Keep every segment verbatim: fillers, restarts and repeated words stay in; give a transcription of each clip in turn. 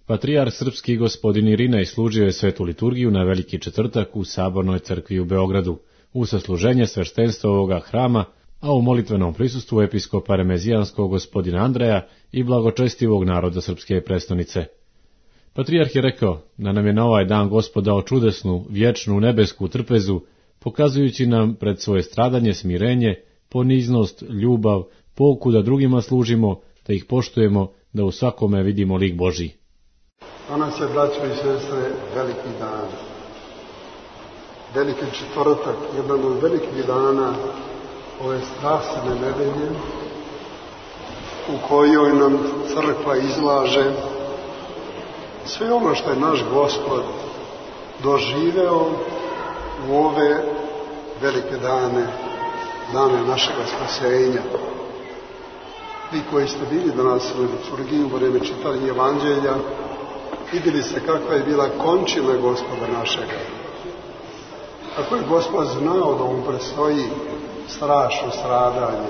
Patrijarh srpski gospodin Irinej služio je svetu liturgiju na Veliki četvrtak u Sabornoj crkvi u Beogradu, u sasluženje sveštenstva ovoga hrama, a u molitvenom prisustvu episkopa remezijanskog gospodina Andreja i blagočestivog naroda srpske prestonice. Patrijarh je rekao da nam je na ovaj dan Gospod dao čudesnu, vječnu, nebesku trpezu, pokazujući nam pred svoje stradanje smirenje, poniznost, ljubav, pouku da drugima služimo, da ih poštujemo, da u svakome vidimo lik Božji. Danas je, braćo i sestre, veliki dan. Veliki četvrtak, jedan od velikih dana ove strastvene nedelje, u kojoj nam crkva izlaže sve ono što je naš Gospod doživeo u ove velike dane, dane našega spasenja. Vi koji ste bili danas u liturgiji u vrijeme čitanja Evanđelja, vidjeli ste kakva je bila končina Gospoda našega. Kako je Gospod znao da mu predstoji strašno stradanje.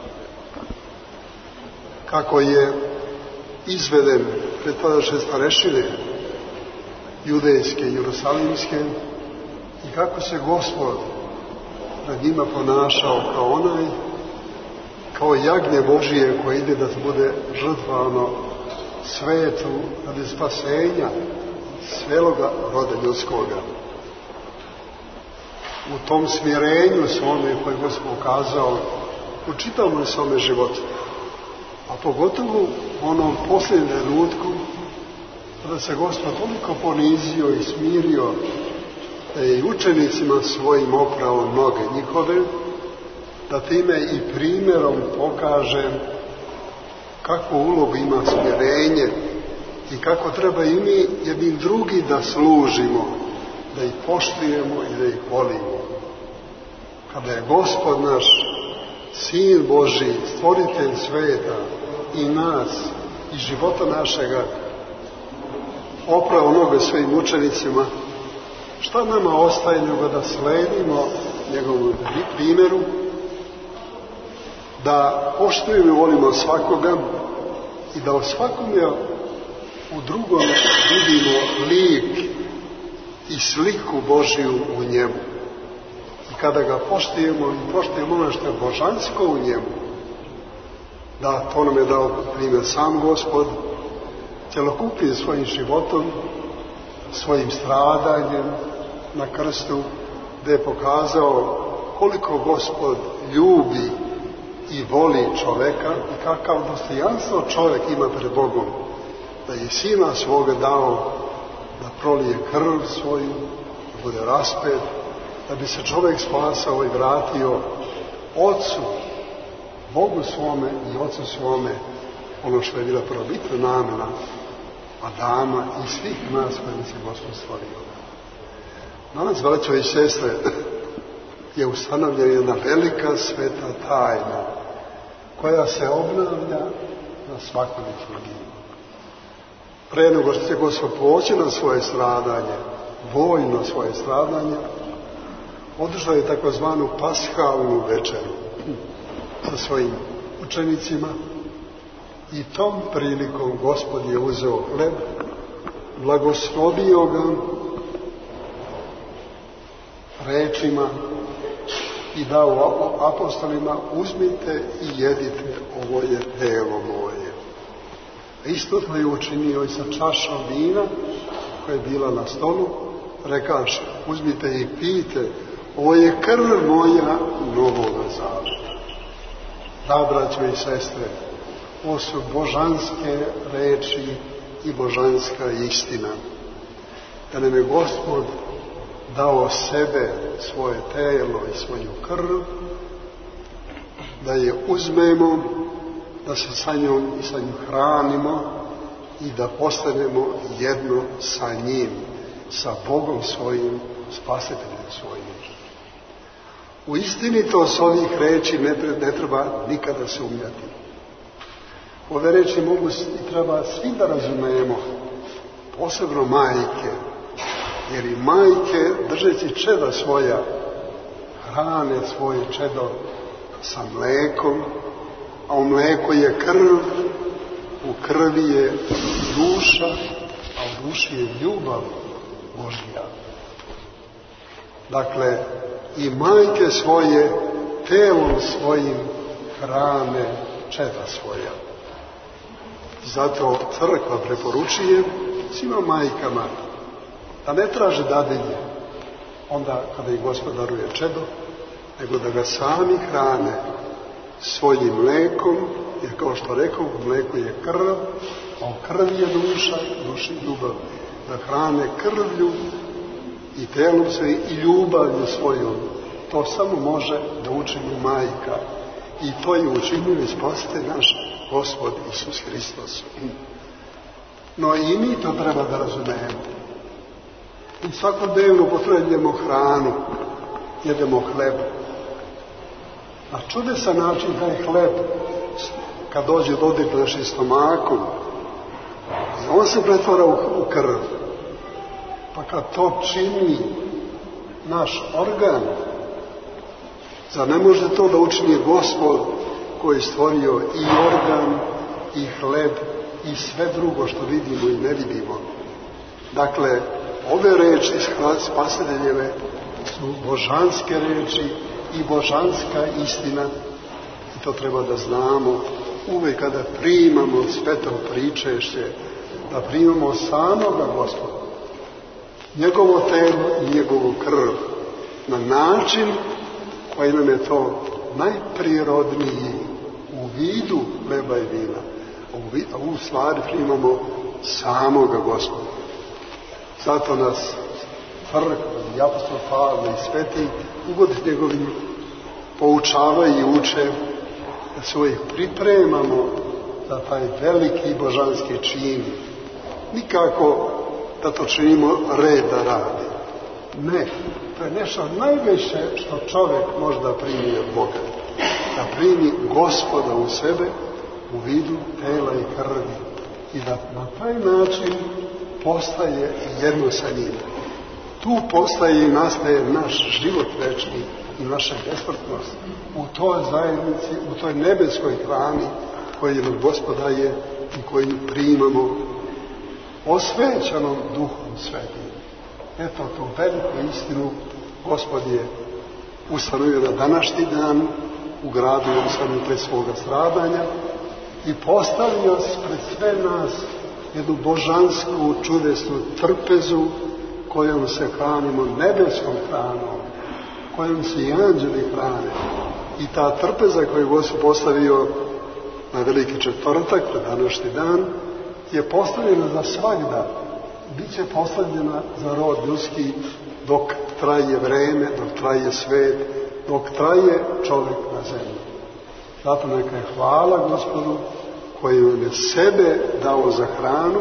Kako je izveden pred tadašnje starešine judejske i jerusalimske i kako se Gospod nad njima ponašao kao onaj, kao jagnje Božije koje ide da bude žrtvano svetu radi spasenja sveloga roda ljudskoga. U tom smirenju svome koje je Gospod ukazao u čitavom svome životu, a pogotovo u onom posljednjem trenutku kada se Gospod toliko ponizio i smirio da je i učenicima svojim oprao noge njihove, da time i primjerom pokaže kakvu ulogu ima smirenje i kako treba i mi jednim drugi da služimo, da ih poštujemo i da ih volimo. Kada je Gospod naš, Sin Božji, stvoritelj sveta i nas i života našega, oprao noge svojim učenicima, šta nama ostaje nego da sledimo njegovom primjeru, da poštujemo i volimo svakoga i da u svakome u drugom vidimo lik i sliku Božju u njemu. I kada ga poštujemo i poštujemo ono što je božansko u njemu, da to nam je dao primjer sam Gospod, cjelokupnim svojim životom, svojim stradanjem na krstu, gdje je pokazao koliko Gospod ljubi i voli čoveka i kakav dostojanstvo čovjek ima pred Bogom, da je Sina svoga dao da prolije krv svoju, da bude raspet, da bi se čovjek spasao i vratio Otcu, Bogu svome i Otcu svome, ono što je bila prvobitna namjena Adama i svih nas koji se Gospod stvorio. Danas, braćo i sestre, je ustanovljena jedna velika sveta tajna koja se obnavlja na svakom liturgiji. Pre nego što će Gospod poći na svoje stradanje, vojno svoje stradanje, održao je takozvanu pashalnu večeru sa svojim učenicima i tom prilikom Gospod je uzeo hleb, blagoslovio ga rečima i dao apostolima: uzmite i jedite, ovo je telo moje. Isto to je učinio i sa čašom vina koja je bila na stolu, rekaš: uzmite i pijte, ovo je krv moja novoga zaveta. Da, braćo i sestre, ovo su božanske reči i božanska istina. Da nam je Gospod dao sebe, svoje telo i svoju krv, da je uzmemo, da se sa njom i sa njom hranimo i da postanemo jedno sa njim, sa Bogom svojim, Spasiteljem svojim. U istinitost ovih reči ne, ne treba nikada sumnjati. Ove reči mogu i treba svi da razumijemo, posebno majke, jer i majke, držeći čeda svoja, hrane svoje čedo sa mlekom, a u mleku je krv, u krvi je duša a u duši je ljubav Božja. Dakle, i majke svoje telom svojim hrane čeda svoja. Zato crkva preporučuje svima majkama da ne traže dadilje onda kada ih Gospod daruje čedo, nego da ga sami hrane svojim mlekom, jer kao što rekao, u mleku je krv, a u krvi je duša, duši ljubav. Da hrane krvlju i telom sve i ljubavlju svojom. To samo može da učini majka. I to je učinio i spasitelj naš Gospod Isus Hristos. No i mi to treba da razumemo. I svakodnevno potrebujemo hranu, jedemo hleb. Na čudesan način taj hleb, kad dođe dodir našim stomakom, on se pretvara u, u krv. Pa kad to čini naš organ, zar ne može to da učini Gospod koji je stvorio i organ, i hleb, i sve drugo što vidimo i ne vidimo? Dakle, ove reči iz Spasiteljeve su božanske reči i božanska istina. I to treba da znamo uvek kada primamo sveto pričešće, da primamo samoga Gospoda, njegovo telo i njegovu krv, na način koji nam je to najprirodniji u vidu hleba i vina. A u stvari primamo samoga Gospoda. Zato nas crkva i apostol Pavle i sveti ugod njegovim poučavaju i uče da se uvijek pripremamo za taj veliki božanski čin. Nikako da to činimo reda radi. Ne, to je nešto najveće što čovjek može da primi od Boga. Da primi Gospoda u sebe u vidu tela i krvi i da na taj način postaje jedno sa njim. Tu postaje i nastaje naš život večni i naša besmrtnost u toj zajednici, u toj nebeskoj hrani koju nam Gospod daje i koju primamo osvećenom Duhom Svetim. Eto tu veliku istinu Gospod je ustanovio na današnji dan u gradu Jerusalemu pred svoga stradanja i postavio pred sve nas jednu božansku, čudesnu trpezu kojom se hranimo nebeskom hranom, kojom se i anđeli hrane. I ta trpeza koju je Gospod postavio na veliki četvrtak, pred današnji dan, je postavljena za svagda. Biće postavljena za rod ljudski dok traje vreme, dok traje svet, dok traje čovjek na zemlji. Zato neka je hvala Gospodu koji nam je sebe dao za hranu,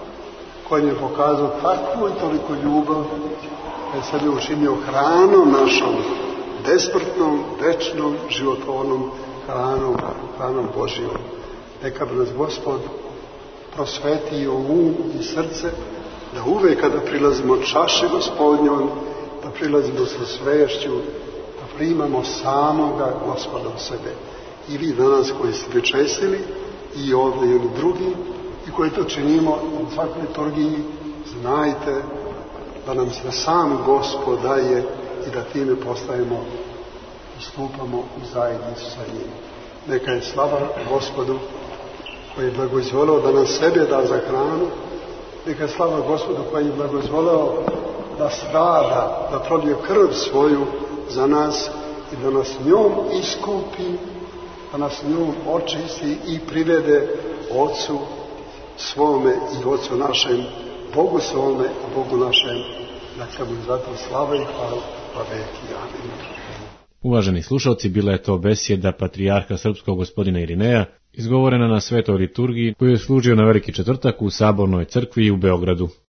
koji je pokazao takvu i toliko ljubav, da je sebe učinio hranom našom, besmrtnom, večnom, životvornom hranom, hranom Božijom. Neka bi nas Gospod prosvetio um i srce, da uvek kada prilazimo čaši Gospodnjom, da prilazimo sa svešću, da primamo samoga Gospoda u sebe. I vi danas koji ste pričestili, i ovdje i oni drugi, i koji to činimo u svakoj liturgiji, znajte da nam se sam Gospod daje i da time postajemo i stupamo u zajednicu sa njim. Neka je slava Gospodu koji je blagoizvoleo da nam sebe da za hranu, neka je slava Gospodu koji je blagoizvoleo da strada, da prolije krv svoju za nas i da nas njom iskupi, da nas njom očisti i privede Otcu svome i Otcu našem, Bogu svome i Bogu našem. Neka mu zato slava i hvala, pa veki. Amin. Uvaženi slušalci, bila je to besjeda patrijarha srpskog gospodina Irineja, izgovorena na svetoj liturgiji koju je služio na veliki četvrtak u Sabornoj crkvi u Beogradu.